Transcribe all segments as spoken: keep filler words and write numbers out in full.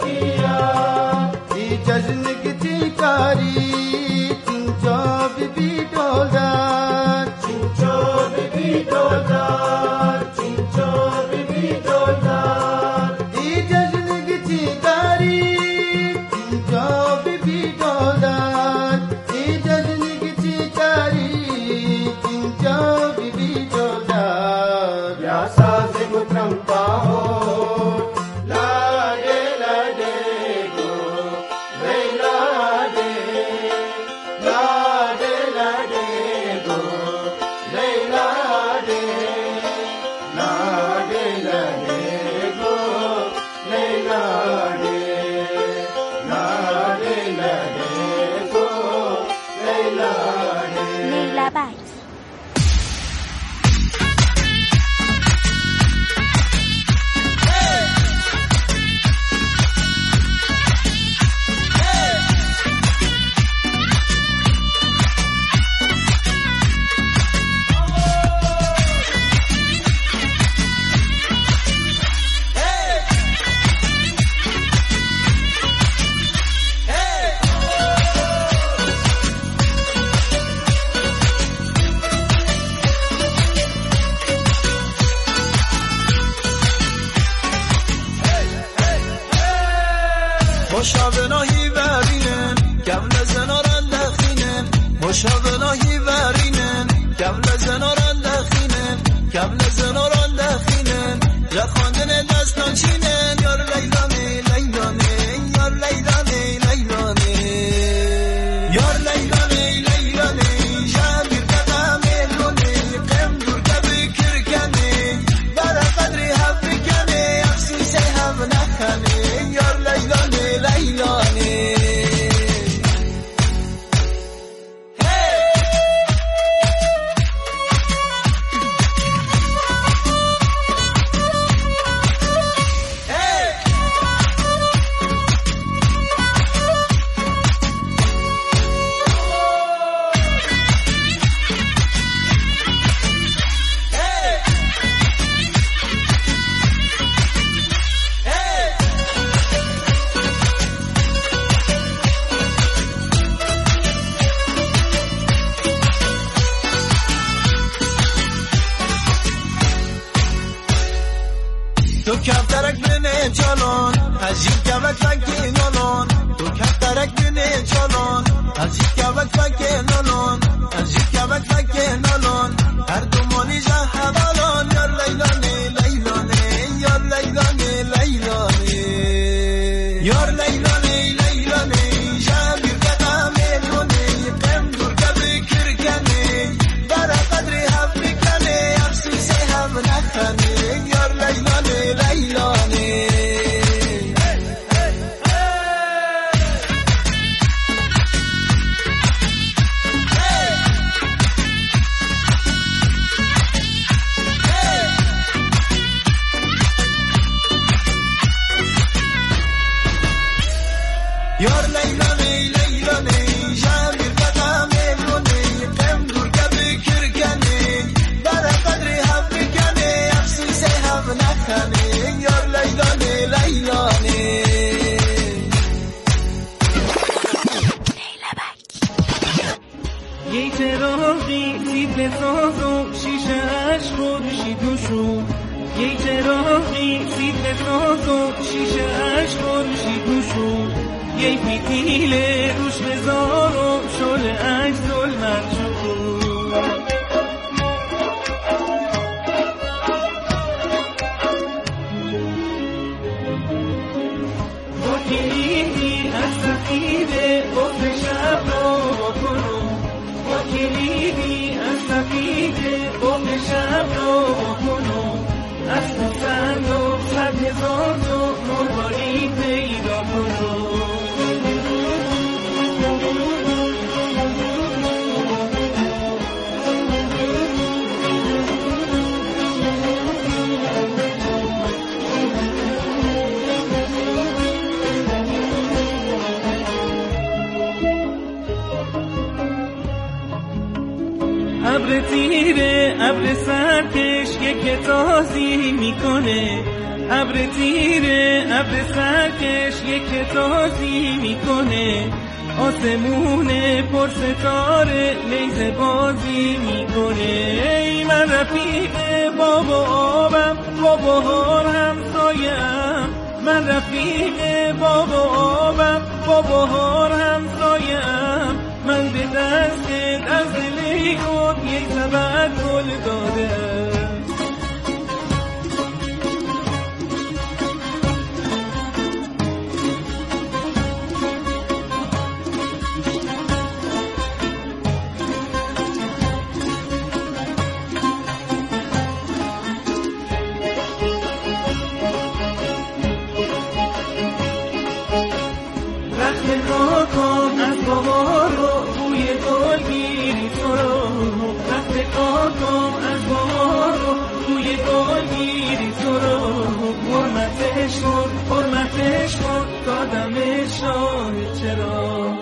مشابناهی ورینن قبل زنارن دخینن مشابناهی ورینن قبل زنارن دخینن قبل زنارن دخینن یا خواندن دستان چینن یار لیلانه لیلانه یار لیلانه لیلانه یار لیلانه لیلانه جابیر قدم لونه قم دور کبی کرکنه برا قدری حفی کنه افسوس هم نکنه یار لیلانه لیلانه تو کفترک بینه چالان از یک کبک فکر نالان تو کفترک بینه چالان از یک کبک فکر نالان از یک کبک فکر نالان هر دو مانی جا حوالان یار لیلانه لیلانه یار لیلانه لیلانه یار لیلانه لیلانه جابیر قدم لونه قم دور کبی کرکنه برا قدری حفی کنه افسوس هم نکنه یار لیلانه لیلانه یار لیلانه لیلانه جابیر قدم لونه قم دور کبی کرکنه برا قدری حفی کنه افسوس هم نکنه یار لیلانه لیلانه یه چراغی سیب ساز و شیشه اش خورشید دوشون یه چراغی سیب ساز و شیشه اش خورشید دوشون یه پیتیل روش بزار و شل اش ظلمت شکون با کلیدی از سفیده قفل شب رو بکنو با کلیدی از سفیده قفل شب رو بکنو از تو سند و صد هزار تو مرباری پیدا کنو ابر تیره ابر سرکش یک تازی میکنه ابر تیره ابر سرکش یک تازی میکنه، آسمون پر ستاره لیزه بازی میکنه. ای من رفیق باب و آبم، با بهار همسایم، من رفیق باب و آبم، با بهار همسایم. من به دست از دل خود یک طبق گل دادم. حرمتش کن دادم شاه چرا.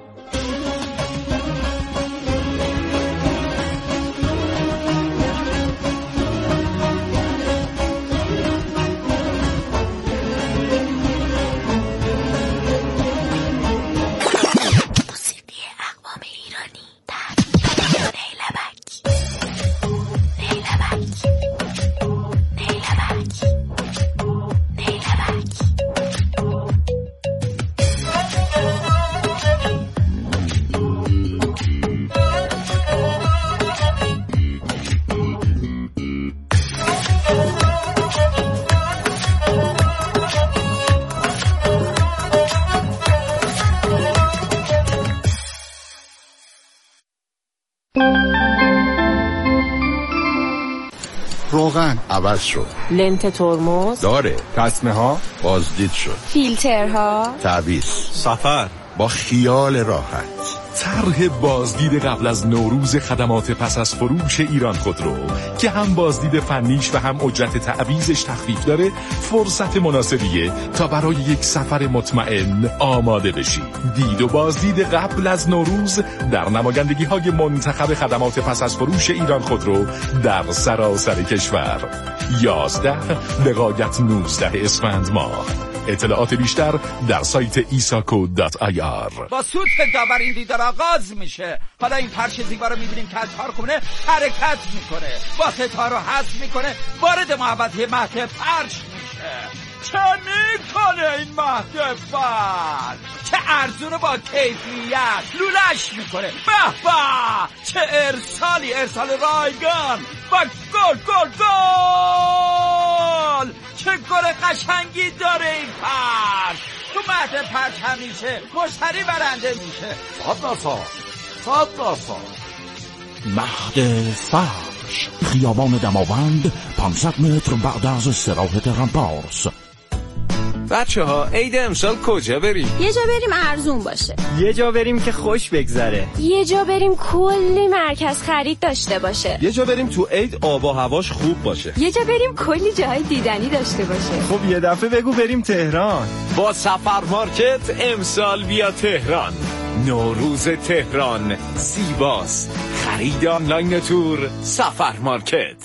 روغن عوض شد، لنت ترمز داره، تصمه ها بازدید شد، فیلترها تعویض، سفر با خیال راحت. طرح بازدید قبل از نوروز خدمات پس از فروش ایران خودرو که هم بازدید فنیش و هم اجرت تعویضش تخفیف داره، فرصت مناسبیه تا برای یک سفر مطمئن آماده بشی. دید و بازدید قبل از نوروز در نمایندگی های منتخب خدمات پس از فروش ایران خودرو در سراسر کشور. یازده لقایت نوزده اسفند ماه. اطلاعات بیشتر در سایت ایساکو دات آی آر. با سوت داور این دیدار آغاز میشه. حالا این فرش زیبا رو میبینیم که از کارخونه حرکت میکنه، با ستار رو حذف میکنه، وارد محوطه مهد فرش میشه. چه میکنه این مهد فرش؟ چه ارزون با کیفیت لولش میکنه. به به چه ارسالی، ارسال رایگان و گل گل گل. چه گل قشنگی داره این فرش. تو مهد فرش همیشه مشتری برنده میشه. صد درصد صد درصد. مهد فرش، خیابان دماوند، پانصد متر بعد از استراحت رمپارس. بچه ها عید امسال کجا بریم؟ یه جا بریم ارزون باشه، یه جا بریم که خوش بگذره، یه جا بریم کلی مرکز خرید داشته باشه، یه جا بریم تو عید آب و هواش خوب باشه، یه جا بریم کلی جای دیدنی داشته باشه. خب یه دفعه بگو بریم تهران. با سفر مارکت امسال بیا تهران. نوروز تهران زیباست. خرید آنلاین تور سفر مارکت.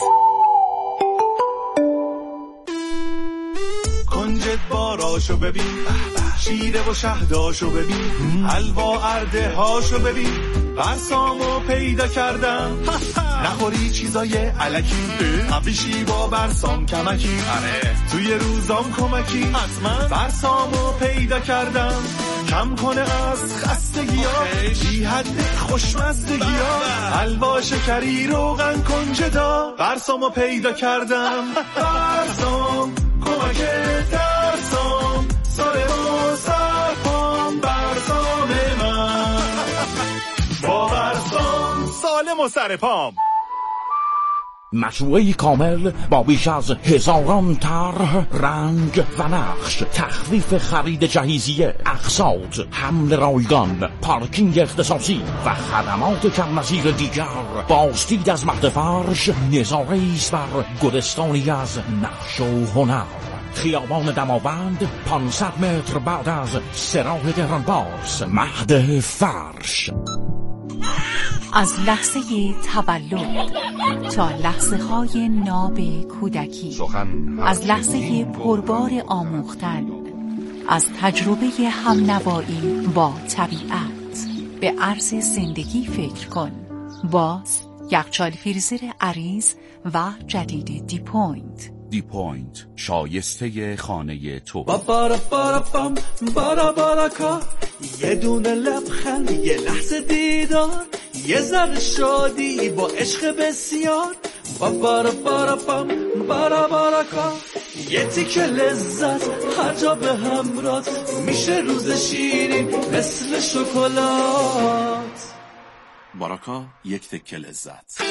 کنجد باراشو ببین، شیره و شهداشو ببین، حلوا ارده هاشو ببین، برسامو پیدا کردم. نخوری چیزای علکی، قبیشی با برسام کمکی، توی روزام کمکی، حتما برسامو پیدا کردم. کم کنه از خستگی ها، بی حد خوشمزدگی ها، حلوا شکری روغن کنجدا، برسامو پیدا کردم. برسام کمک درسام، ساره و سرپام، برسام من با برسام سالم و سرپام. مجموعه کامل با بیش از هزاران طرح، رنگ و نقش، تخفیف خرید جهیزیه، اقساط، حمل رایگان، پارکینگ اختصاصی و خدمات کم نظیر دیگر. بازدید از مهد فرش نظاره ایست بر گلستانی از نقش و هنر. خیابان دماوند، پانصد متر بعد از سراح تهران باز. مهد فرش. از لحظه تولد تا لحظه های ناب کودکی، از لحظه پربار آموختن، از تجربه همنوایی با طبیعت. به عرض زندگی فکر کن با یخچال فریزر عریض و جدید دی پوینت. دی پوینت، شایسته خانه تو. بارا بارا بام بارا بارا کار، یه دونه لبخند، یه لحظه دیدار، یه ذره شادی با عشق بسیار. بارا بارا بام بارا بارا کار، یه تیکه لذت هر جا به همراه، میشه روز شیرین مثل شکلات. باراکا، یک تکه لذت.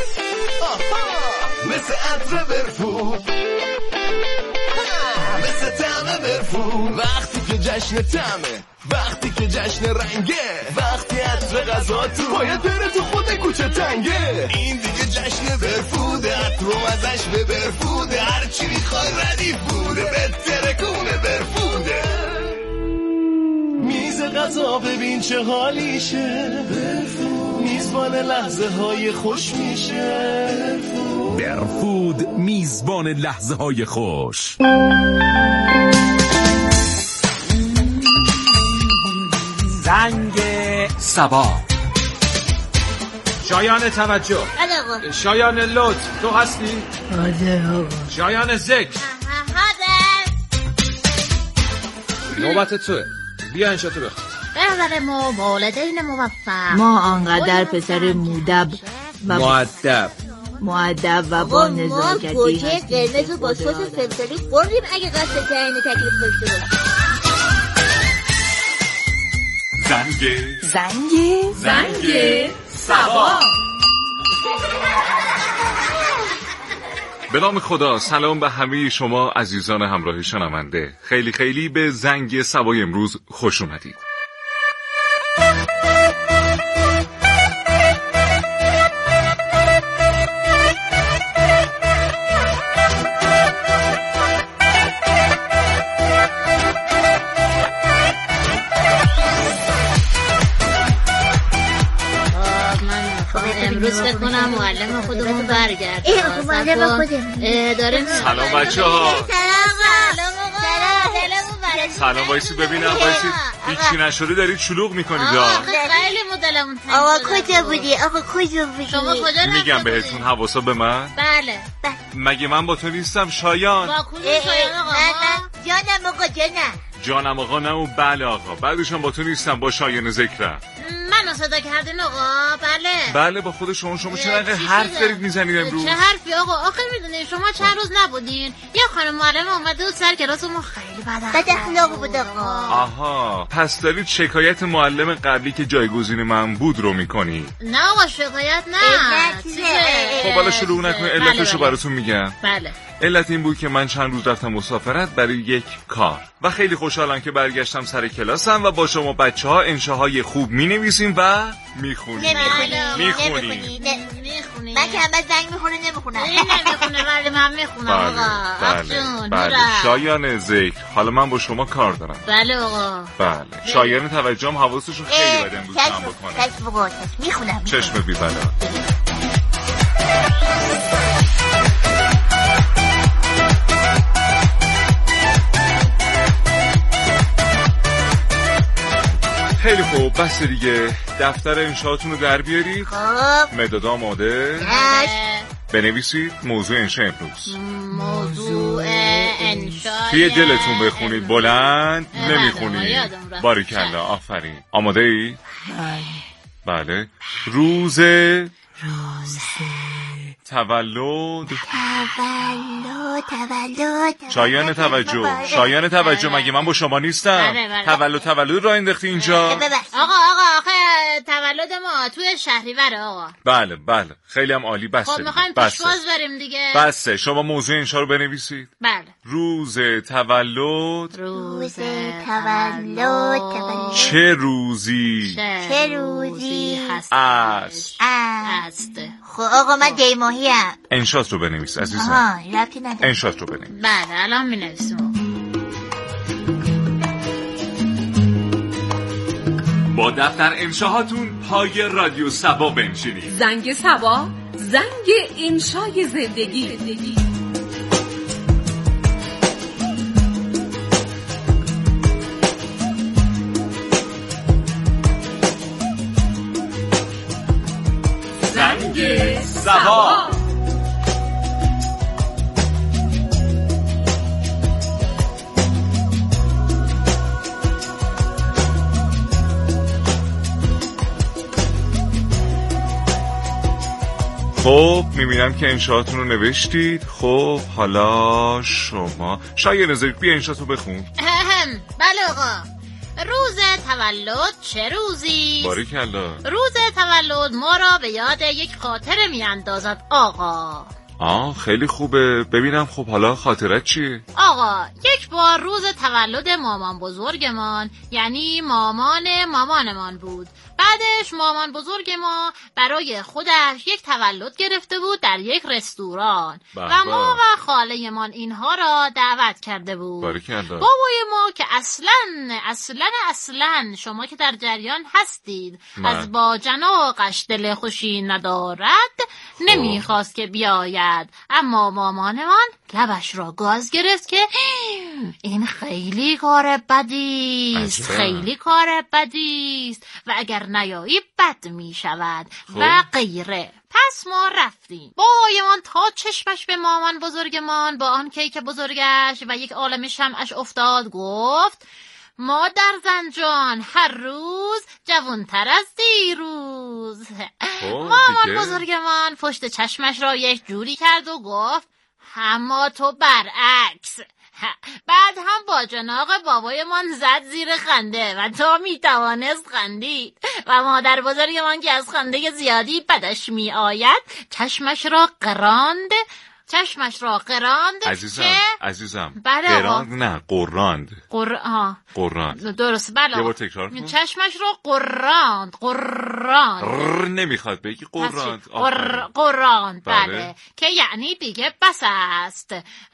مثل عطر برفون، مثل طعم برفون، وقتی که جشن طعمه، وقتی که جشن رنگه، وقتی عطر غذا تو باید بره تو خود کوچه تنگه. این دیگه جشن برفوده، عطر و مزش به برفوده، هرچی میخوای ردیف بوده، به ترکونه برفوده. میز غذا ببین چه حالیشه، برفود میزبان لحظه های خوش میشه. برفود میزبان لحظه های خوش. زنگ صبا. شایان توجه. آقا. شایان لطف، تو هستی؟ آده آقا. شایان ذکر. نوبت توه، بیا انشاتو بخون. بهتر ما والدین موفق، ما آنقدر پسر مودب و مؤدب مؤدب و با نزاکتی ما گوجه قرمز و با سس فلفلی خوردیم اگه قصد تعیین تکلیف داشته باشیم. زنگ زنگ زنگ صبا. به نام خدا، سلام به همه شما عزیزان همراه شنونده. خیلی خیلی به زنگ صبای امروز خوش اومدید. امروز فکر کنم معلم خودمون برگرد. ای خب معلم خودمون داره. سلام بچه ها. سلام سلام آقا. سلام وایسی ببینم، وایسی هیچی نشده دارید شلوغ میکنید. خیلی مدلمون تنگ. آقا کجا بودی؟ آقا کجا بودی؟ شما کجا رفته؟ میگم بهتون حواسا به من. بله. مگه من با تو نیستم شایان؟ با کدوم شایان آقا؟ جانم آقا جانم. جانم آقا نه و بله آقا. بعدشم با تو نیستم، با شایان ذکرم. منو صدا کردین آقا؟ بله بله با خود شما. شما چرا اینقدر حرف دارید میزنید امروز؟ چه حرفی آقا؟ آخه میدونید شما چند روز نبودین، یه خانم معلم اومده و سر کلاسمون خیلی بد بد اخلاق بود آقا. آها، پس دارید شکایت معلم قبلی که جایگزین من بود رو میکنی؟ نه آقا شکایت نه. خب حالا شروع نکنید، علتشو براتون میگم. بله. علت این بود که من چند روز رفتم مسافرت برای یک کار و خیلی خوشحالم که برگشتم سر کلاسم و با شما بچه ها انشاهای خوب می نویسیم و می خونیم. می خونیم. من که همه زنگ می خونه نمی خونم. این نمی خونه ولی من می خونم آقا. بله بله. شایان ذکر، حالا من با شما کار دارم. بله آقا. بله. شایان توجهم حواسشو خیلی بده امروز هم بکنه. چشم بگو می خونم. چشم بی بله. خیلی خوب، بس دیگه. دفتر انشاءتون رو در بیارید. خب مداد آماده. بنویسید موضوع انشا امروز. موضوع انشا توی دلتون بخونید، بلند نمیخونید. باریکلا، آفرین. آماده ای؟ بله. روز روز تولد تولد تولد شایان توجه شایان توجه مگه من با شما نیستم؟ تولد تولد را انداختی اینجا. آقا آقا آخه تولد ما توی شهریوره آقا. بله بله خیلی هم عالی. بسه خب میخوایم پیشواز بریم دیگه. بسه شما موضوع انشا رو بنویسید. بله. روز تولد روز تولد چه روزی چه روزی هست است است. خب آقا من دی ماهی ام. انشات رو بنویس عزیزم. آها ربطی نداره. انشات رو بنویس. بله الان می‌نویسم. با با دفتر انشاهاتون پای رادیو سبا بنشینید. زنگ سبا، زنگ انشای زندگی. زنگ سبا. خب میبینم که انشاءاتون رو نوشتید. خب حالا شما شاید نظرید بیا انشاءتو بخون. بله آقا. روز تولد چه روزی؟ باریکلا. روز تولد ما را به یاد یک خاطره میاندازد آقا. آه خیلی خوبه. ببینم خب حالا خاطرت چیه؟ آقا یک بار روز تولد مامان بزرگمان، یعنی مامان مامانمان بود. بعدش مامان بزرگ ما برای خودش یک تولد گرفته بود در یک رستوران و ما و خاله‌مان اینها را دعوت کرده بود. بابای ما که اصلا اصلا اصلا شما که در جریان هستید من. از با جناقش دل خوشی ندارد، نمیخواست که بیاید، اما مامانمان لبش را گاز گرفت که این خیلی کار بدیست، خیلی کار بدیست و اگر نیایی بد می شود و غیره. پس ما رفتیم. بابایمان تا چشمش به مامان بزرگمان با آن کیک بزرگش و یک عالم شمعش افتاد گفت مادر زن جان هر روز جوانتر از دیروز. مامان بزرگمان پشت چشمش را یک جوری کرد و گفت اما تو برعکس. بعد هم با جناق بابایمان زد زیر خنده و تا میتوانست خندید و مادر بزرگمان که از خنده زیادی بدش می آید چشمش را قراند چشمش را قراند عزیزم که... عزیزم بله قراند نه قراند قر... قراند درست بله یه بار تکرار کن. چشمش را قراند قراند قر نمیخواد بگی قراند قر... قراند بله. بله که یعنی دیگه بس است.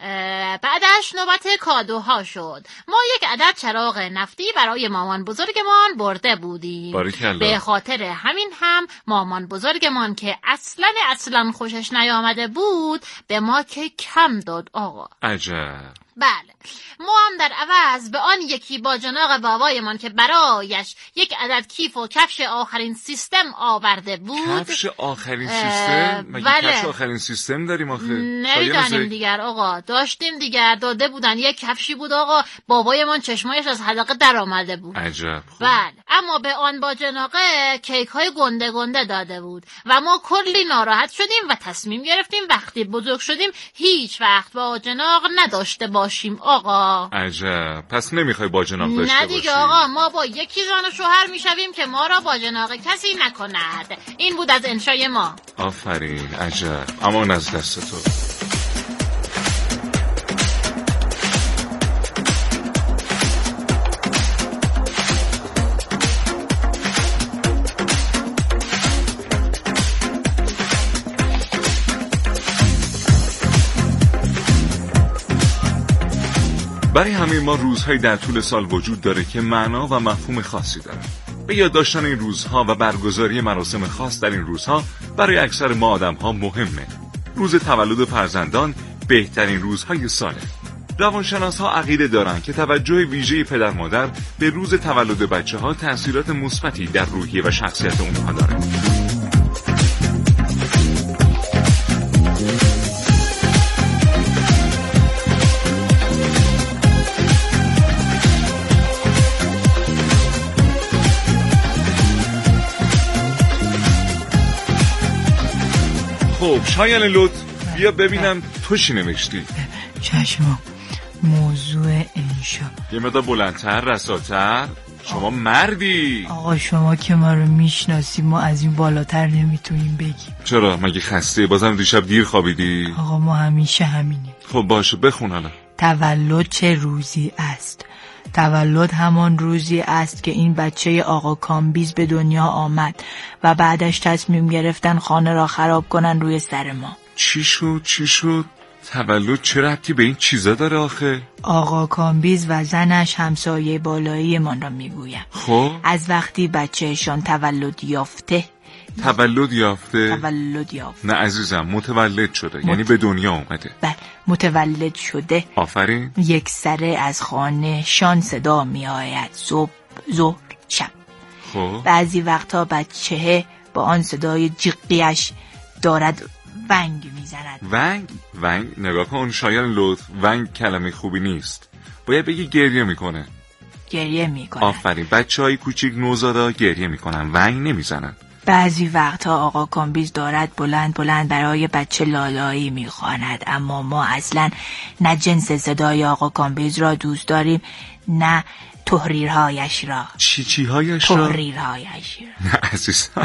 بعدش نوبت کادوها شد. ما یک عدد چراغ نفتی برای مامان بزرگمان برده بودیم. به خاطر همین هم مامان بزرگمان که اصلا اصلا خوشش نیامده بود به ما که کم داد آقا. عجب. بله ما هم در عوض به آن یکی با جناق بابایمان که برایش یک عدد کیف و کفش آخرین سیستم آورده بود. کفش آخرین سیستم؟ مگه بله. کفش آخرین سیستم داریم آخه؟ نمیدانیم دیگر آقا. داشتیم دیگر داده بودن یک کفشی بود آقا. بابایمان چشمایش از حلقه در آمده بود. عجب. بله اما به آن با جناقه کیک های گنده گنده داده بود و ما کلی ناراحت شدیم و تصمیم گرفتیم وقتی بزرگ شدیم هیچ وقت با جناق نداشته باشیم آقا. عجب. پس نمیخوای با جناق داشته باشی؟ نه دیگه آقا ما با یکی زن و شوهر میشویم که ما را با جناق کسی نکند. این بود از انشای ما. آفرین. عجب. امان از دست تو. برای همه ما روزهایی در طول سال وجود داره که معنا و مفهوم خاصی داره. به یاد داشتن این روزها و برگزاری مراسم خاص در این روزها برای اکثر ما آدم‌ها مهمه. روز تولد فرزندان بهترین روزهای ساله. روانشناس‌ها عقیده دارن که توجه ویژه پدر مادر به روز تولد بچه‌ها تأثیرات مثبتی در روحیه و شخصیت اونها داره. خب شایان لطف بیا ببینم تو چی نوشتی. چشم. موضوع انشا یه مقدار بلندتر رساتر. شما مردی. آقا شما که ما رو میشناسی ما از این بالاتر نمیتونیم بگیم. چرا مگه خسته؟ بازم دیشب دیر خوابیدی؟ آقا ما همیشه همینیم. خب باشه بخون حالا. تولد چه روزی است؟ تولد همان روزی است که این بچه آقا کامبیز به دنیا آمد و بعدش تصمیم گرفتن خانه را خراب کنن روی سر ما. چی شد؟ چی شد؟ تولد چه ربطی به این چیزا داره آخه؟ آقا کامبیز و زنش همسایه بالایی من را میگویم. خب از وقتی بچهشان تولد یافته تولد یافته؟ تولد یافته نه عزیزم، متولد شده. مت... یعنی به دنیا اومده. بله، متولد شده. آفرین. یک سره از خانه شان صدا می آید، صبح، ظهر، شب. خب بعضی وقتا بچه با آن صدای جیغیش دارد ونگ میزند. ونگ؟ ونگ؟ نگاه کن شایان لطف، ونگ کلمه خوبی نیست. باید بگی گریه میکنه. گریه میکنه. آفرین. بچه های کوچیک نوزادا گریه میکنن، ونگ نمیزنن. بعضی وقتا آقا کامبیز دارد بلند بلند برای بچه لالایی میخواند، اما ما اصلا نه جنس صدای آقا کامبیز را دوست داریم نه تحریرهایش را. چی چی هایش را؟ تحریرهایش را. نه عزیزم،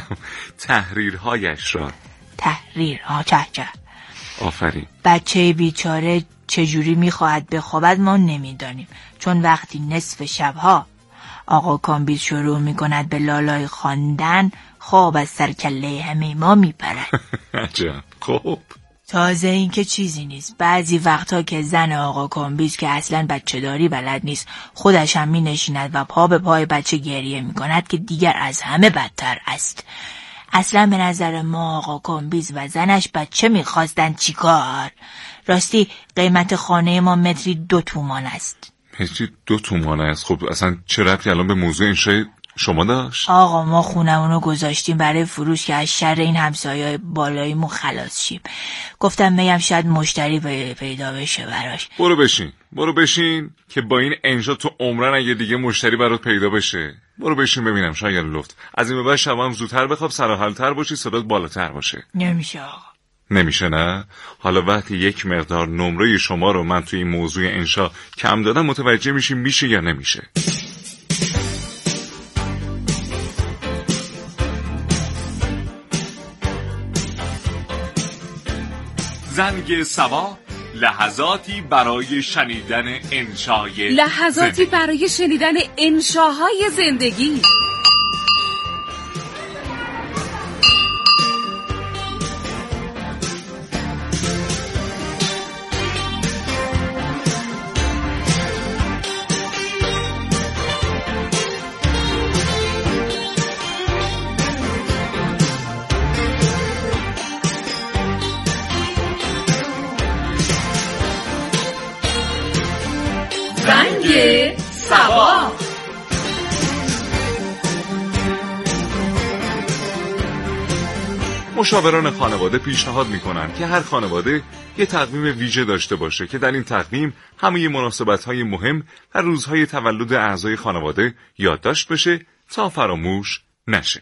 تحریرهایش را. تحریر ها چه چه. آفرین. بچه بیچاره چجوری میخواهد بخوابد ما نمیدانیم، چون وقتی نصف شبها آقا کامبیز شروع میکند به لالای خواندن، خواب از سر کله همه ما میپرد. عجب. خب تازه این که چیزی نیست، بعضی وقتا که زن آقا کامبیز که اصلا بچه داری بلد نیست خودش هم می نشیند و پا به پای بچه گریه می کند که دیگر از همه بدتر است. اصلا به نظر ما آقا کامبیز و زنش بچه می خواستن چیکار؟ راستی قیمت خانه ما متری دو تومان است. متری دو تومان است؟ خب اصلا چه ربطی الان به موضوع انشای شما داشت؟ آقا ما خونمونو گذاشتیم برای فروش که از شر این همسایه‌های بالاییمون خلاص شیم. گفتم میگم شاید مشتری پیدا بشه براش. برو بشین برو بشین که با این انشا تو عمرن اگه دیگه مشتری برات پیدا بشه. برو بشین ببینم شایان لطف. از این به بعد شب هم زودتر بخواب، سرحال‌تر باشی، صدات بالاتر باشه. نمیشه آقا. نمیشه نه؟ حالا وقتی یک مقدار نمره شما رو من توی این موضوع انشا کم دادم متوجه میشی میشه یا نمیشه. زنگ سبا، لحظاتی برای شنیدن انشای لحظاتی زندگی. برای شنیدن انشاهای زندگی. زنگ سبا. مشاوران خانواده پیشنهاد میکنن که هر خانواده یه تقویم ویژه داشته باشه که در این تقویم همه مناسبت‌های مهم و روزهای تولد اعضای خانواده یادداشت بشه تا فراموش نشه.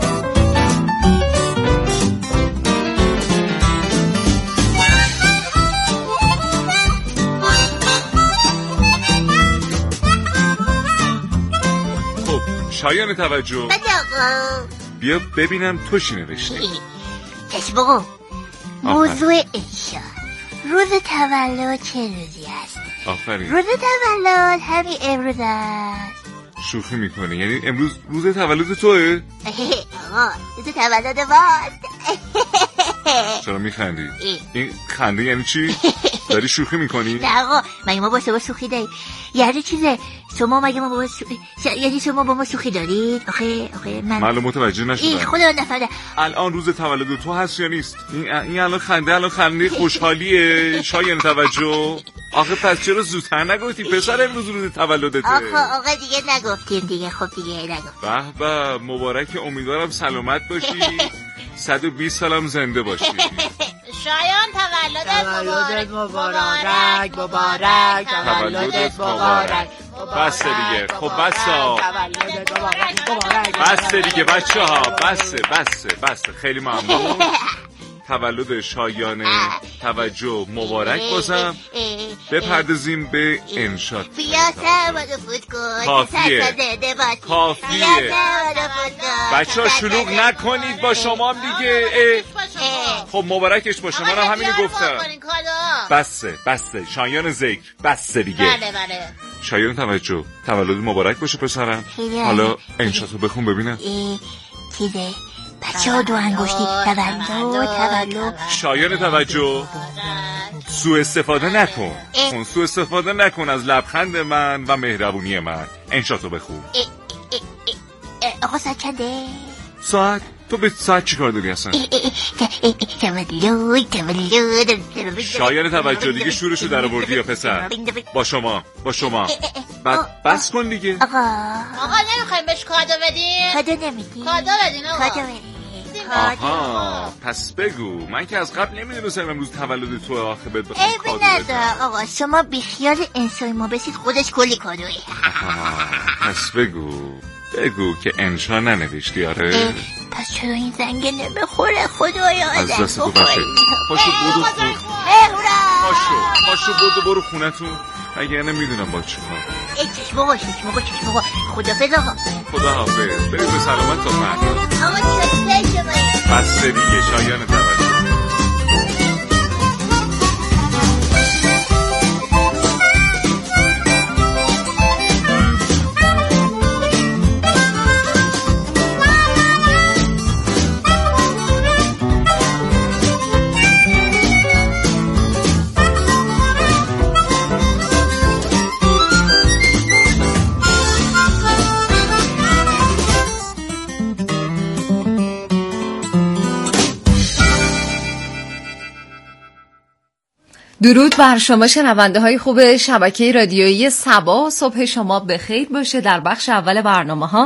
شایان توجه. بیا ببینم تو چی نوشتی. چشم بگو. موضوع انشا، روز تولد چه روزی است؟ آفرین. روز تولد همین امروز است. شوخی میکنی؟ یعنی امروز روز تولد توه؟ آقا روز تولد ماست. چرا میخندی؟ این خنده یعنی چی؟ داری شوخی میکنی؟ نه آقا مگه ما با شما شوخی داریم؟ یعنی چیزه شما مگه ما با شوخی یعنی شما با ما شوخی دارید؟ آخه آخه من معلوم متوجه نشدم. این خدا نفهمیدم. الان روز تولد تو هست یا نیست؟ این این الان خنده الان خنده خوشحالیه. شایان توجه. آخه پس چرا زودتر نگفتی پسر امروز روز تولدته؟ آخه آقا دیگه نگفتیم دیگه. خب دیگه نگفت. به به مبارک، امیدوارم سلامت باشی. صد و بیست سالم زنده باشی. شایان تولدت تولدت مبارک مبارک تولدت مبارک. بسته دیگه. خب بسته بسته دیگه بچه ها. بسته بسته بسته. خیلی ممنون. تولد شایان توجه مبارک بازم. بپردازیم به انشا. کافیه کافیه. بچه ها شلوغ نکنید با شما هم دیگه. خب مبارکش باشه. من هم همینو گفتم. بسته بسته. شایان ذکر بسته دیگه. بله بله. شایان توجه تولد مبارک باشه پسرم. حالا انشا تو بخون ببینم. چیزه بچه ها دو انگشتی تولد تولد. شایان توجه، سوء استفاده نکن. اون سوء استفاده نکن از لبخند من و مهربونی من. انشاتو بخون. آقا ساعت چنده؟ ساعت؟ تو به ساعت چی کار داری اصلا؟ تولد تولد. شایان توجه، دیگه شورشو در آوردی یا پسر؟ با شما با شما بعد بس کن دیگه. آقا آقا نمیخوایم بهش کادو بدیم؟ کادو نمیدیم. کادو بدین آقا. کادو بدیم. آها، پس بگو. من که از قبل نمیدونستم امروز تولد تو آخه بهت بخوام کادو بدم. آقا شما بیخیال انسای ما بسید، خودش کلی کادوی. پس بگو بگو که انشا ننوشتی. آره پس چرا این زنگ نمیخوره خدایا؟ از دست تو باشه. پاشو بودو خون پاشو پاشو بودو برو خونتون، اگه نمیدونم با چی کار. چشم آقا چشم آقا چشم آقا. خدافظ آقا. خدا حافظ. برید به سلامت تا فردا. آقا چشم شما. بس دیگه شایان توجه. درود بر شما شنونده های خوب شبکه رادیویی صبا. صبح شما بخیر باشه. در بخش اول برنامه ها